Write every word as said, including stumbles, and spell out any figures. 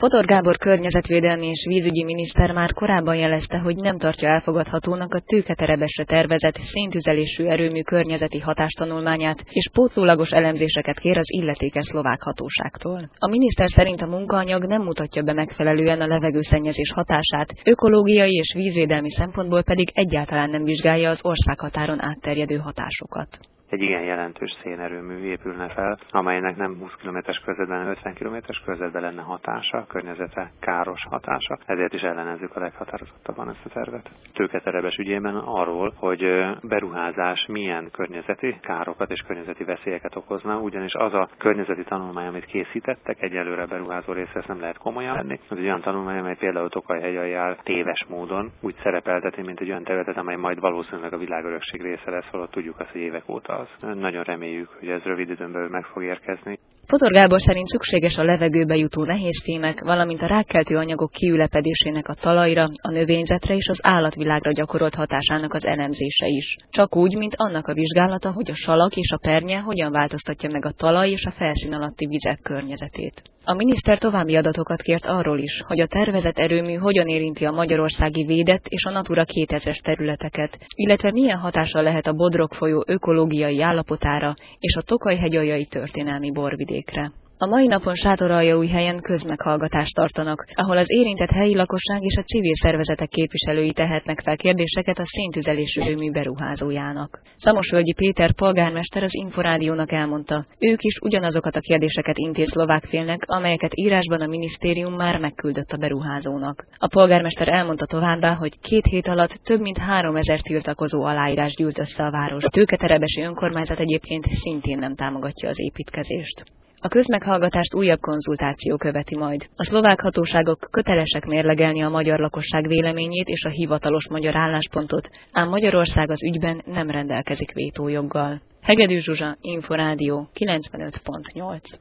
Fodor Gábor környezetvédelmi és vízügyi miniszter már korábban jelezte, hogy nem tartja elfogadhatónak a Tőketerebesre tervezett széntüzelésű erőmű környezeti hatástanulmányát, és pótlólagos elemzéseket kér az illetékes szlovák hatóságtól. A miniszter szerint a munkaanyag nem mutatja be megfelelően a levegőszennyezés hatását, ökológiai és vízvédelmi szempontból pedig egyáltalán nem vizsgálja az országhatáron átterjedő hatásokat. Egy igen jelentős szénerőmű épülne fel, amelynek nem húsz kilométeres körzetben, ötven kilométeres körzetben lenne hatása, környezete káros hatása, ezért is ellenezzük a leghatározottabban ezt a tervet. Tőketerebes ügyében arról, hogy beruházás milyen környezeti károkat és környezeti veszélyeket okozna, ugyanis az a környezeti tanulmány, amit készítettek, egyelőre beruházó részre ezt nem lehet komolyan venni. Ez egy olyan tanulmány, amely például Tokaj-hegyi téves módon úgy szerepelteti, mint egy olyan területet, amely majd valószínűleg a világörökség része lesz, holott tudjuk azt, hogy évek óta az. Nagyon reméljük, hogy ez rövid időn belül meg fog érkezni. Fodor Gábor szerint szükséges a levegőbe jutó nehézfémek, valamint a rákkeltő anyagok kiülepedésének a talajra, a növényzetre és az állatvilágra gyakorolt hatásának az elemzése is. Csak úgy, mint annak a vizsgálata, hogy a salak és a pernye hogyan változtatja meg a talaj és a felszín alatti vizek környezetét. A miniszter további adatokat kért arról is, hogy a tervezett erőmű hogyan érinti a magyarországi védett és a Natura kétezres területeket, illetve milyen hatással lehet a Bodrog folyó ökológiai állapotára és a Tokaj-hegyi történelmi borvidékre. A mai napon Sátoraljaújhelyen közmeghallgatást tartanak, ahol az érintett helyi lakosság és a civil szervezetek képviselői tehetnek fel kérdéseket a széntüzelésű erőmű beruházójának. Szamosvölgyi Péter polgármester az Inforádiónak elmondta, ők is ugyanazokat a kérdéseket intéz szlovák félnek, amelyeket írásban a minisztérium már megküldött a beruházónak. A polgármester elmondta továbbá, hogy két hét alatt több mint háromezer tiltakozó aláírás gyűlt össze a város. A Tőketerebesi önkormányzat egyébként szintén nem támogatja az építkezést. A közmeghallgatást újabb konzultáció követi majd. A szlovák hatóságok kötelesek mérlegelni a magyar lakosság véleményét és a hivatalos magyar álláspontot, ám Magyarország az ügyben nem rendelkezik vétójoggal. Hegedűs Zsuzsa, Inforádió, kilencvenöt pont nyolc.